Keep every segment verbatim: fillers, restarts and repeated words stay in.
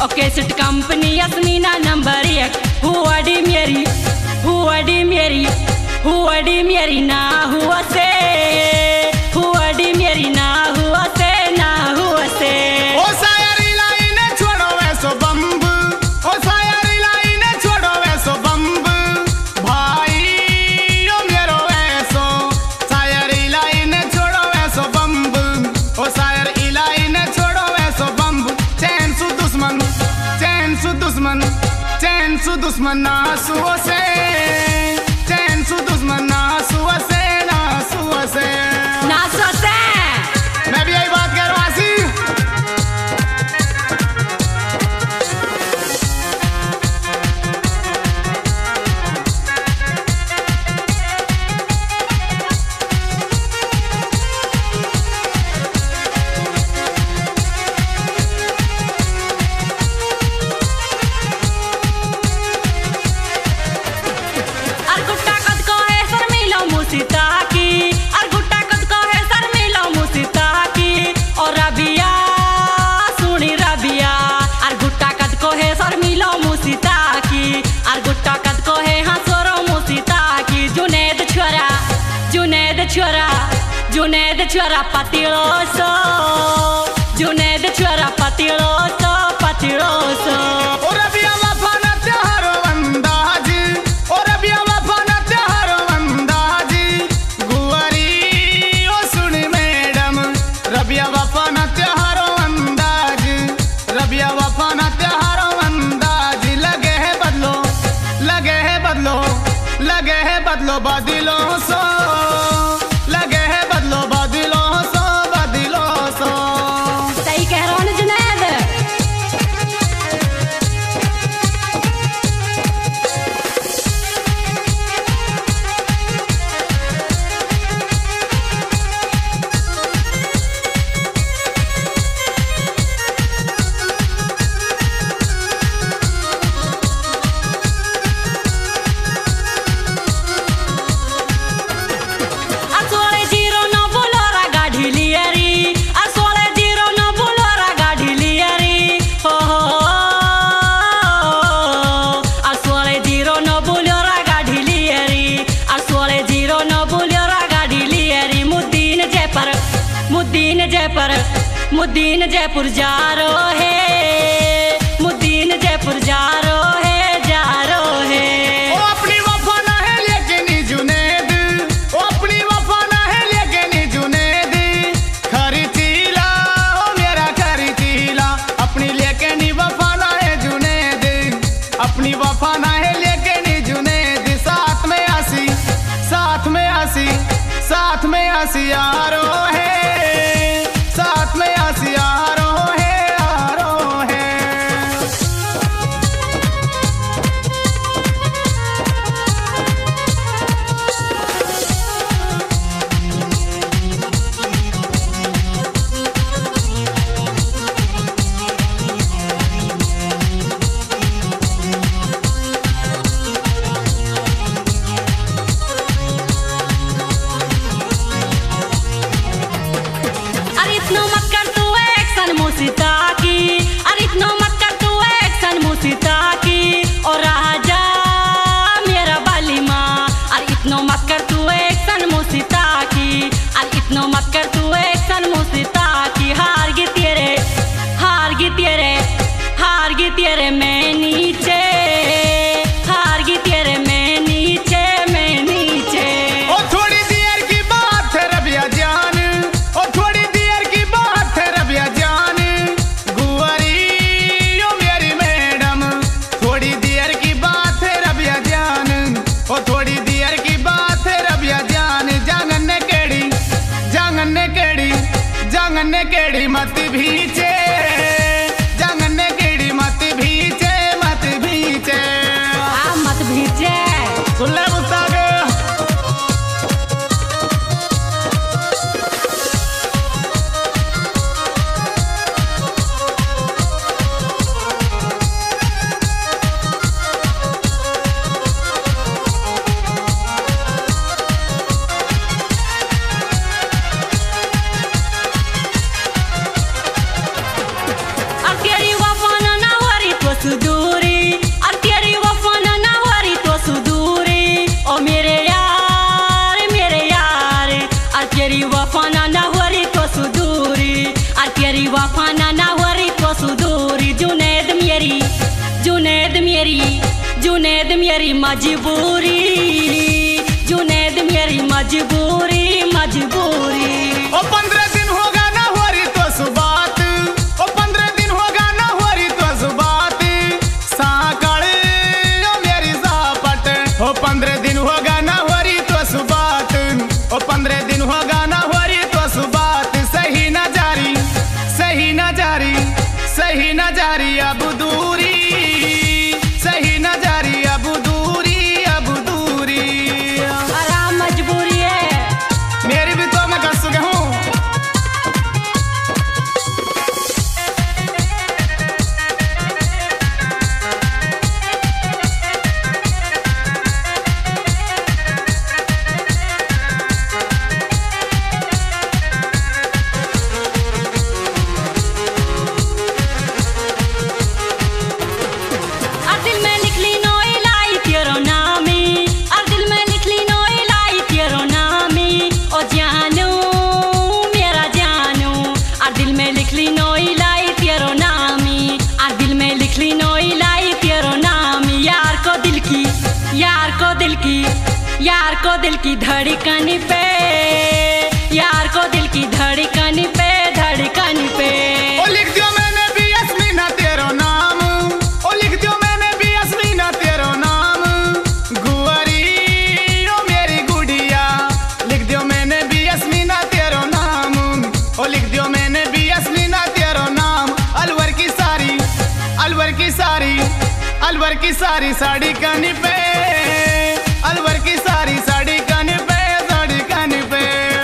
Cassette company Yasmina number एक। हुआडी मेरी हुआडी मेरी हुआडी मेरी ना हुआ से हुआडी मेरी ना हुआ से ना हुआ से। ओ सायरी लाइन छोड़ो वैसो बम्ब, ओ सायरी लाइन छोड़ो वैसो बम्ब भाई ओ मेरो वैसो। सायरी लाइन छोड़ो वैसो बम्ब, ओ सायरी लाइन छोड़ो वैसो बम्ब। चैन सु दुश्मन चैन सु दुश्मन चैन सु दुश्मन ना सुओ से, चैन सु दुश्मन ना सुओ से ना सुओ से ना सुओ से। मैं भी यही बात कह रहा हूँ आसी। Junaid Junaid chora patiloso, Junaid chora patiloso patiloso। ओ रबिया वफा ना त्योहारो अंदाज, ओ रबिया वफा ना त्योहारो अंदाज गुआरी ओ सुन मैडम। रबिया वफा ना त्योहारो अंदाज, रबिया वफा ना त्योहारो अंदाज। लगे है बदलो लगे है बदलो लगे है बदलो बदलो सो, लगे है बदलो बदलो सो बदलो सो। सही कह रहा हूँ ना जुनैद। मुद्दीन जयपुर मुद्दीन जयपुर जा रो है, मुद्दीन जयपुर जा रो है जा रो है। ओ अपनी वफा ना है लेकिन जुनैद, ओ अपनी वफा ना है लेकिन जुनैद। खरीचीला ओ मेरा खरीचीला, अपनी लेकिन वफा ना है जुनैद, अपनी वफा ना है लेकिन जुनैद। साथ में हंसी साथ में हंसी साथ में हंसी यारो है, साथ में हंसी यारो है यारो है। जुनेद मेरी मजबूरी, जुनेद मेरी मजबूरी मजबूरी। ओ पंद्रह दिन होगा ना हो रही तो सुबात, ओ पंद्रह दिन होगा ना हो रही तो सुबात, साकड़ ओ मेरी सापट। ओ पंद्रह दिन होगा ना हो रही तो सुबात, ओ पंद्रह दिन होगा ना हो रही तो सुबात। सही न जारी, सही न जारी, सही न जारी अब दूरी, सही न जारी अब दूरी, अब दूरी। आराम मजबूरी है मेरी भी तो मैं कर चुका हूँ। और दिल में लिख ली नोई लाई तेरो नामी, और दिल में लिख ली नोई लाई तेरो नामी। ओ जानू मेरा जानू, और दिल में लिख ली नोई लाई तेरो नामी, और दिल में लिख ली नोई लाई तेरो नामी। यार को दिल की, यार को दिल की, यार को दिल की धड़कन पे, यार को दिल की धड़कन पे, धड़कन पे। ओ लिख दियो मैंने भी यस्मीना तेरो नाम, ओ लिख दियो मैंने भी यस्मीना तेरो नाम। गुआरी ओ मेरी गुड़िया, लिख दियो मैंने भी यस्मीना तेरो नाम, ओ लिख दियो मैंने भी यस्मीना तेरो नाम। अलवर की सारी, अलवर की सारी, अलवर की सारी साड़ी कानी पे, अलवर की सारी साड़ी कानी पे, साड़ी कानी पे।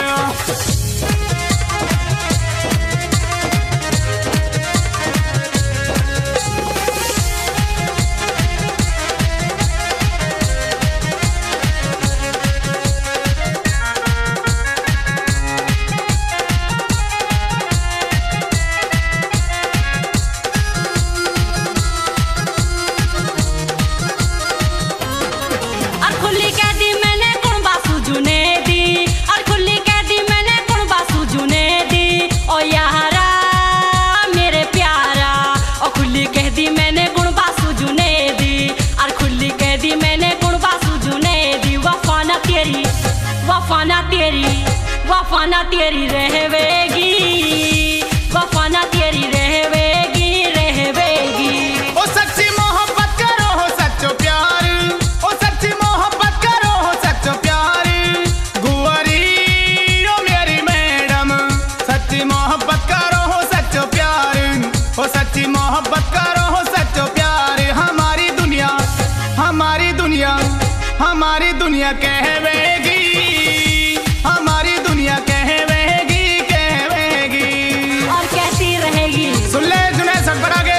और खुली कह दी मैंने कुण बासु जुने दी, और खुली कह दी मैंने कुण बासु जुने दी। ओ यारा मेरे प्यारा, और खुली कह दी मैंने गुण बासु जुने दी, और खुली कह दी मैंने गुण बासु जुने दी। वफाना तेरी, वफाना तेरी, वफाना तेरी रहवेगी, वफाना तेरी रहवेगी, रहवेगी। ओ सच्ची मोहब्बत करो हो सच्चो प्यार, ओ सच्ची मोहब्बत करो हो सच्चो प्यार। गुआरी ओ मेरी मैडम, सच्ची मोहब्बत करो हो सच्चो प्यार, ओ सच्ची मोहब्बत करो हो सच्चो प्यार। हमारी दुनिया, हमारी दुनिया, हमारी दुनिया कहवेगी, हमारी दुनिया कहवेगी, कहवेगी। और कहती रहेगी। सुन ले जुनैद सटपर आगे।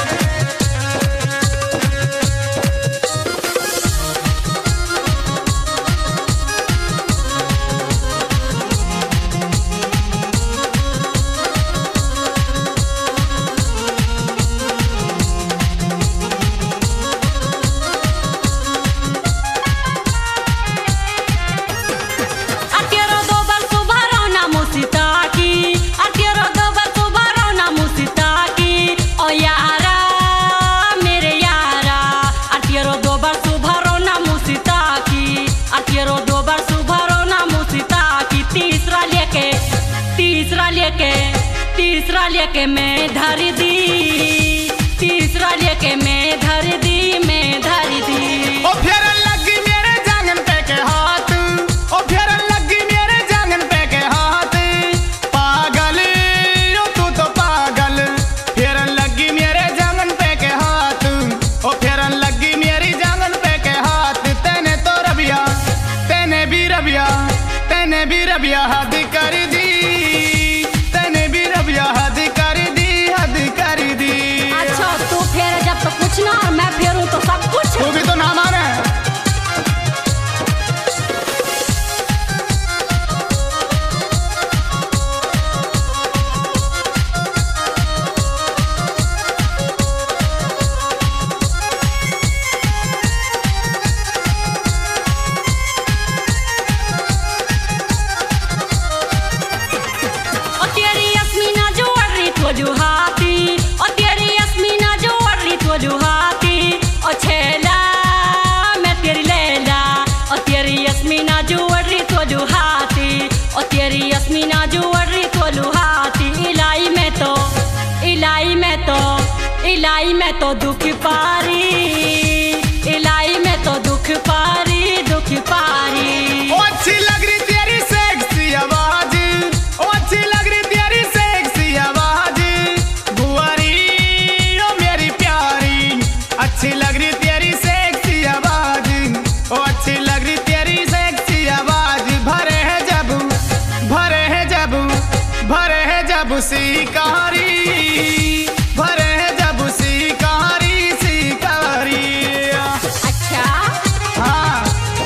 अकेरो दो बार सुबह रोना मुसिता की, अकेरो दो बार सुबह रोना मुसिता की। ओ यारा मेरे यारा, अकेरो दो बार सुबह रोना मुसिता की, अकेरो दो बार सुबह रोना मुसिता की। तीसरा लेके, तीसरा लेके, तीसरा लेके मैं धर दी, तीसरा लेके मैं धर दी, मैं धर दी। ओ फेरन लगी मेरे जांगन पे के हाथ, ओ फेरन लगी मेरे जांगन पे के हाथ। पागल ओ तू तो पागल, फेरन लगी मेरे जांगन पे के हाथ, ओ फेरन लगी मेरी जांगन पे के हाथ। तेने तो रबिया, तेने भी रबिया, तेने भी रबिया हद कर दी, तेने भी रबिया हद कर दी, हद कर दी। अच्छा तू फिर जब तो कुछ ना और मैं फिर इलाई में तो दुख पारी, इलाई में तो दुख पारी, दुख पारी। ओ अच्छी लग रही तेरी सेक्सी आवाज, ओ अच्छी लग रही तेरी सेक्सी आवाज, बुआरी ओ मेरी प्यारी। अच्छी लग रही तेरी सेक्सी आवाज, ओ अच्छी लग रही तेरी सेक्सी आवाज। भरे है जब, भरे है जब, भरे है जब शिकारी, भरे है जब शिकारी शिकारी। अच्छा हाँ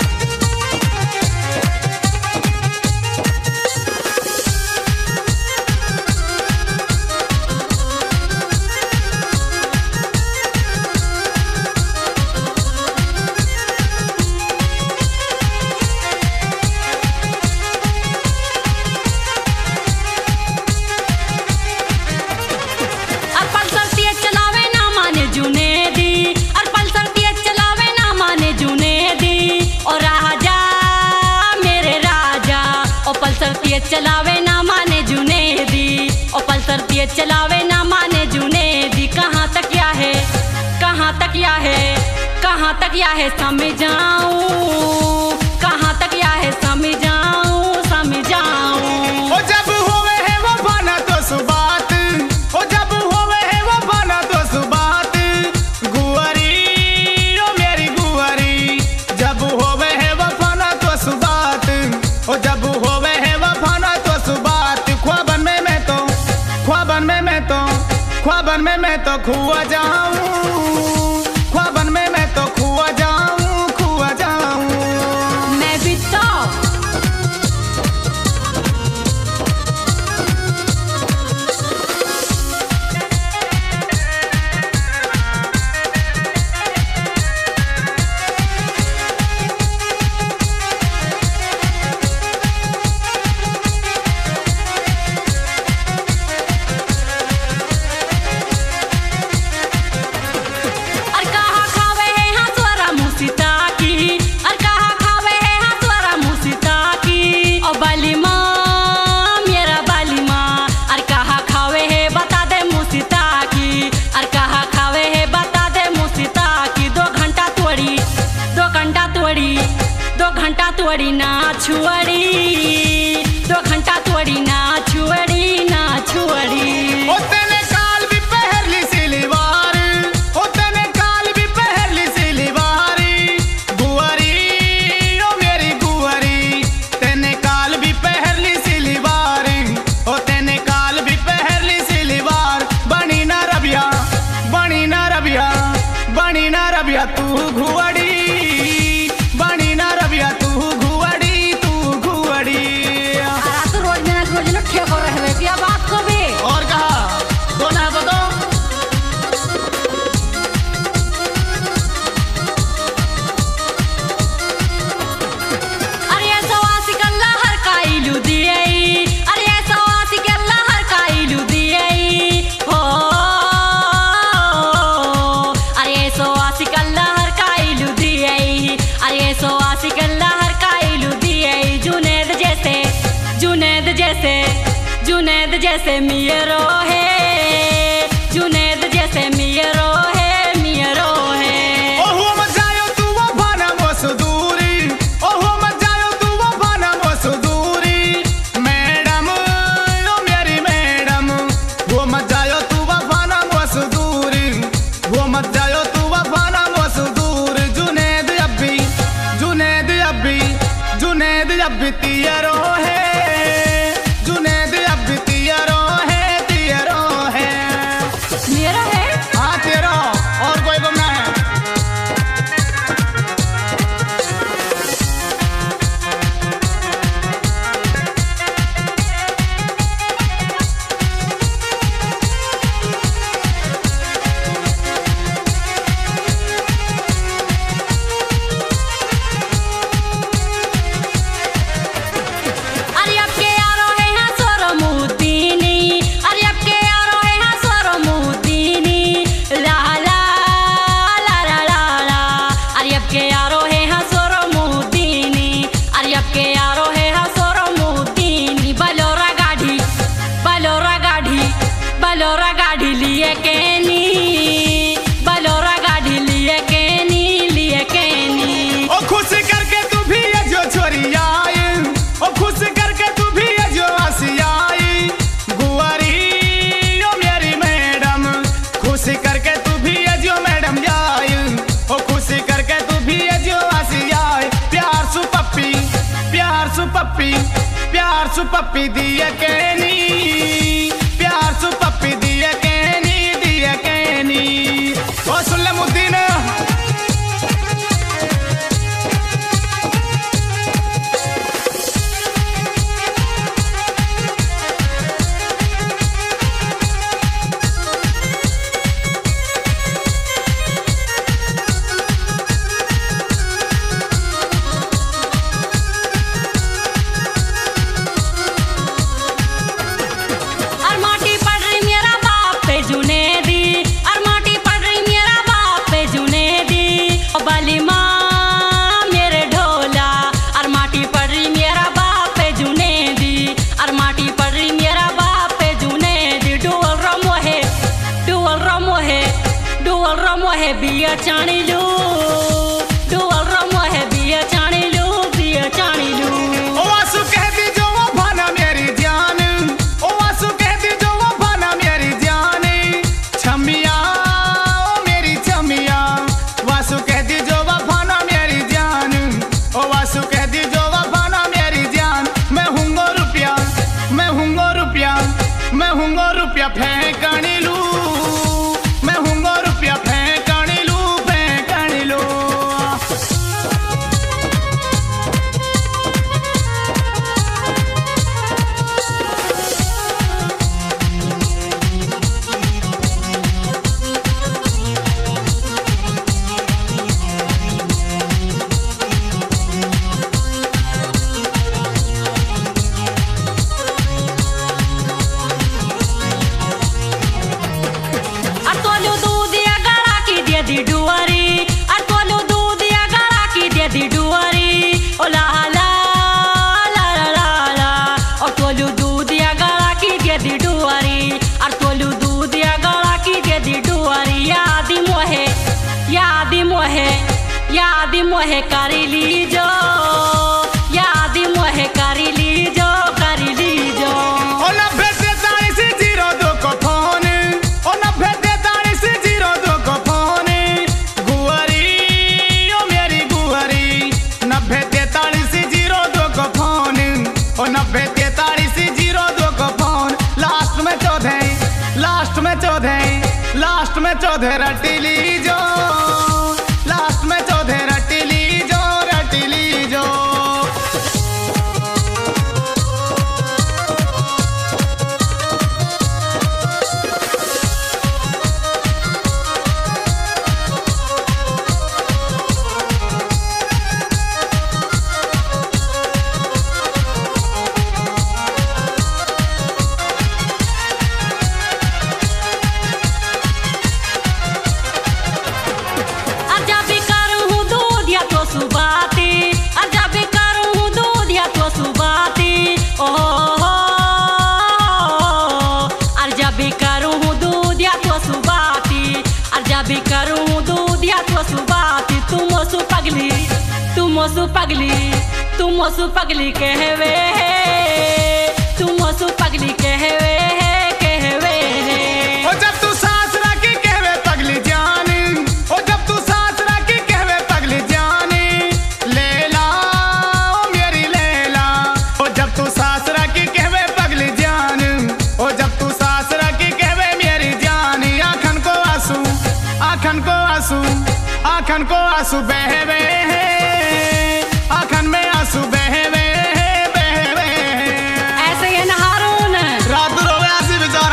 चलावे ना माने जुनेदी, ओ पल्सर तेज चलावे ना माने जुनेदी। कहाँ तक क्या है, कहाँ तक क्या है, कहाँ तक क्या है समझाऊं, कहाँ तक क्या है समझाऊं, समझाऊं। ओ जब होवे है वो बना तो सुबात, ओ जब होवे है वो बना तो सुबात, गुआरी ओ मेरी गुआरी। जब होवे है वो बना तो सुबात, ओ जब होवे है वो बना तो सुबात। ख्वाबन में मैं तो, ख्वाबन में मैं तो, ख्वाबन में मैं तो खुआ जाऊं, ख्वाबन में मैं तो खुआ जाऊं, खुआ जाऊं। मैं भी तो तोड़ी ना छुअड़ी, दो घंटा तोड़ी ना छुअड़ी, ना छुअड़ी। ओ तेने काल भी पहली सिलवार, ओ तेने काल भी पहली सिलवारी, गुआरी ओ मेरी गुआरी। तेने काल भी पहली सिलवार, ओ तेने काल भी पहली सिलवार। बनी ना रबिया, बनी ना रबिया, बनी ना रबिया तू घुअड़ी, बनी ना रबिया तू घुअड़ी, तू घुअड़ी। तो रोज ना रोज ना ठेको रहवे क्या बात को भी और कहा दो ना बतो। अरे सवासी कल्ला हर काइलू दिए, अरे सवासी कल्ला हर काइलू दिए हो, अरे सवासी कल्ला हर काइलू दिए, अरे सवासी कल्ला हर काइलू दिए। जुनेद जैसे, जुनेद जैसे, जुनेद जैसे मियरो है, जुनेद जैसे मियरो है, मियरो है। ओहो मत जायो तू वो भाना मसदूरी, ओहो मत जायो तू वो भाना मसदूरी। मैडम ओ मेरी मैडम, वो मत जायो तू वो भाना मसदूरी, वो मत जायो तू वो भाना मसदूर। जुनेद अब्बी, जुनेद अब्बी, जुनेद अब्बी तियरो है, जुनेद अब्बी तियरो है, तियरो है। मेरा है हाँ तेरा, और कोई गुम ना है। सु पप्पी दिया कहनी, प्यार सु पप्पी दिया कहनी, दिया कहनी। ओ सुन ले मुद्दीन, बिया चाणी लू, डुअल रमो है बिया चाणी लू, बिया चाणी लू। ओ आंसू कहती जो वो भाना मेरी जान, ओ आंसू कहती जो वो भाना मेरी जान, छमिया ओ मेरी छमिया। वासु कहती जो वो भाना मेरी जान, ओ वासु कहती जो वो भाना मेरी जान। मैं हूँगो रुपया, मैं हूँगो रुपया, मैं हूँगो रुपया फेंकनी लू, मैं हूँगो रुपया फेंकनी लू, फेंकनी लू। यादी मोहे करी लीजो, यादी मोहे करी लीजो, करी लीजो। ओ नब्बे तैतालीस जीरो दो को फोन, ओ नब्बे तैतालीस जीरो दो को फोन। गुआरी ओ मेरी गुआरी, नब्बे तैतालीस जीरो दो को फोन, ओ नब्बे तैतालीस जीरो दो को फोन। लास्ट में चौदह, लास्ट में चौदह, लास्ट में चौदह रटी लीजो, लास्ट में चौदह रटी लीजो, रटी लीजो। तुमसु पगली, तुमसु पगली कहवे, तुमसु पगली कहवे, कहवे। ओ जब तू सांस रखी कहवे पगली जान, ओ जब तू सांस रखी कहवे पगली जान। लैला ओ मेरी लैला, ओ जब तू सांस रखी कहवे पगली जान, ओ जब तू सांस रखी कहवे मेरी जान। आँखन को आंसू, आँखन को आंसू, आँखन को आंसू बहवे, आँखन में आंसू बहवे, बहवे। ऐसे ये नहारून रात दूर हो गया ऐसी बेचारा।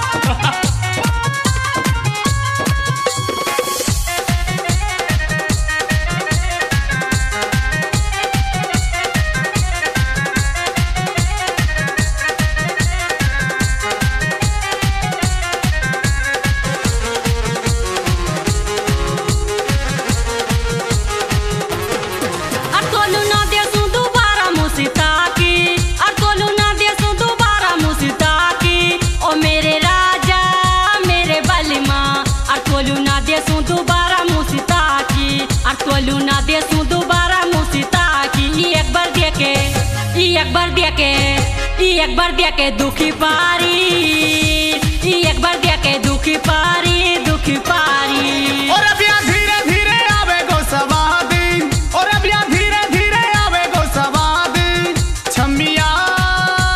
एक बार दिया के, एक बार दिया के दुखी पारी, एक बार दिया के दुखी पारी, दुखी पारी। और अब यहाँ धीरे धीरे आवे गो सवाद, और अब यहाँ धीरे धीरे आवे गो सवाद। छमिया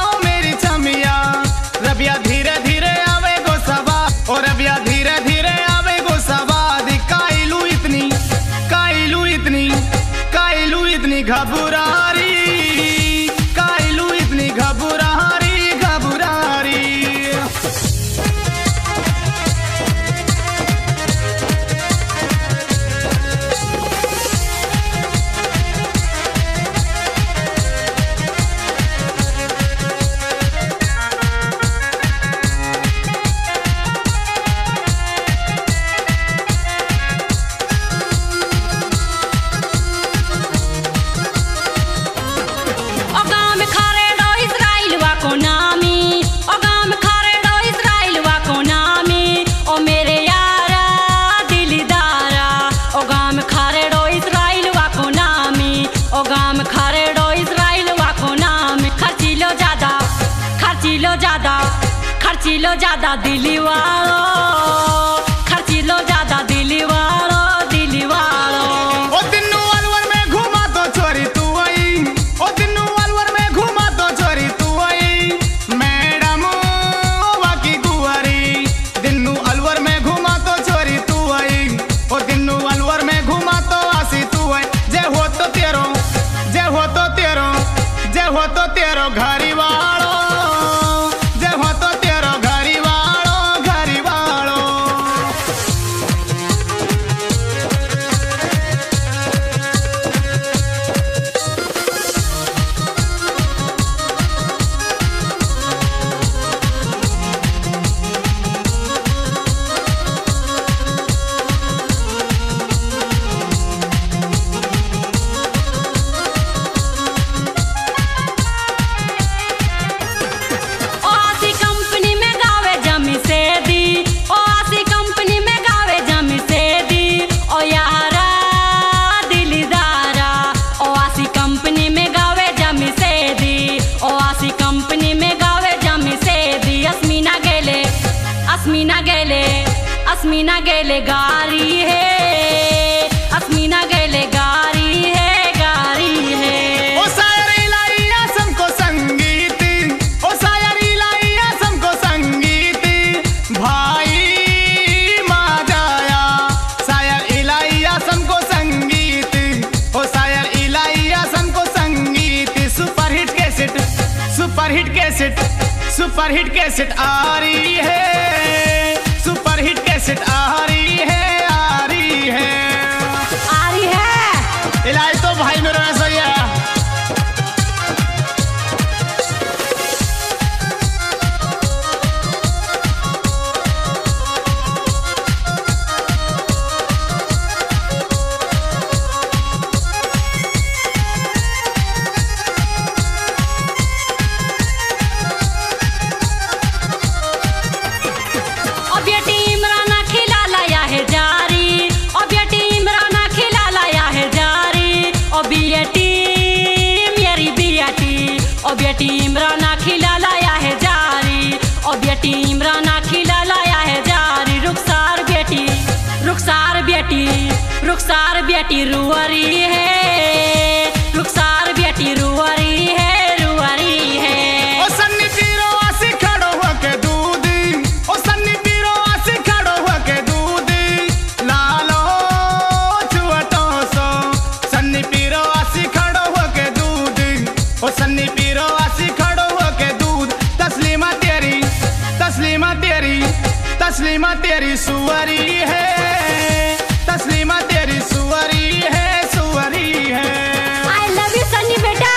खर्ची लो ज्यादा दिली वालो, खर्ची लो ज्यादा दिली वालो, दिली वालो। ओ दिन्नू अलवर में घुमा तो छोरी तू आई, ओ दिन्नू अलवर में घुमा तो छोरी तू आई, मैडम वाकी गुआरी। दिन्नू अलवर में घुमा तो छोरी तू आई, ओ दिन्नू अलवर में घुमा तो आसी तू आई। जे हो तो तेरो, जे हो तो तेरो, जे हो तो तेरो घरी वालो, जे हो तो तेरो घरी वालो, घरी वालो। अस्मीना गेले, अस्मीना गेले गारी है, अस्मीना गेले गारी है, गारी है। ओ शायरी लाई आसम को संगीत, ओ शायरी लाई आसम को संगीत, भाई माँ जाया। शायर इलाई आसम को संगीत, ओ शायर इलाई आसम को संगीत। Super hit cassette, super hit cassette, super hit cassette आ रही है, सुपर हिट कैसेट आ रही है, आ रही है, आ रही है। इलाज तो भाई मेरा ऐसा ही है। ओ बेटी इमराना खिला लाया है जारी, ओ बेटी इमराना खिला लाया है जारी। रुखसार बेटी, रुखसार बेटी, रुखसार बेटी रुअरी है, रुखसार बेटी रुअरी है, रुअरी है। ओ सन्नी पीरो आसी खड़ो होके दूध, ओ सन्नी पीरो आसी खड़ो होके दूध, लालो चुअटो सो। सन्नी पीरो आसी खड़ो होके दूध, ओ सन्नी पीरो आसी खड़ो होके दूध। तस्लीमा तेरी, तस्लीमा तेरी, तस्लीमा तेरी सुअरी है, तस्लीमा तेरी सुअरी है, सुअरी है। आई लव यू सन्नी बेटा।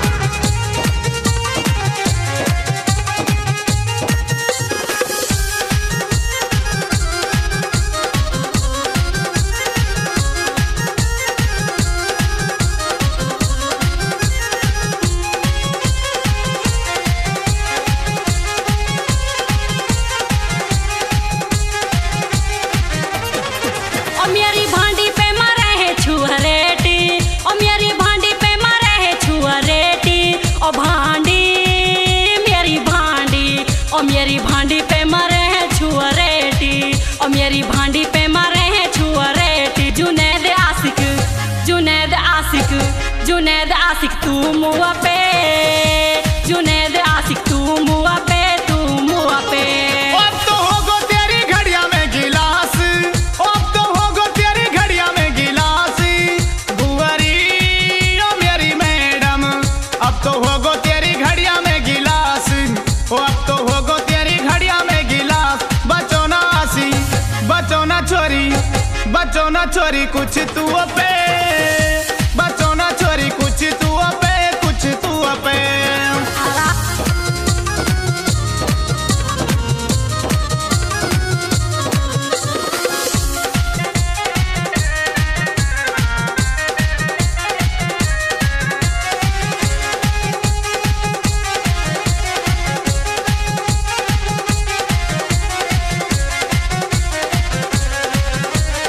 ओ मेरी भांडी पे मरे है छुअरेटी, ओ मेरी भांडी पे मरे है छुअरेटी। ओ भांडी मेरी भांडी, ओ मेरी भांडी पे मरे है छुअरेटी, ओ मेरी भांडी पे मरे है छुअरेटी। जुनैद आशिक, जुनैद आशिक, जुनैद आशिक तू मुआ पे, जुनैद आशिक तू मुआ पे, तू मुआ पे। अब तो होगो तेरी घड़िया में गिलास, अब तो होगो तेरी घड़िया में गिलास, गुआरी ओ मेरी मैडम। अब तो होगो तेरी घड़िया में गिलास, ओ अब तो होगो तेरी घड़िया में गिलास। बचो ना आसी, बचो ना छोरी, बचो ना छोरी कुछ तू पे।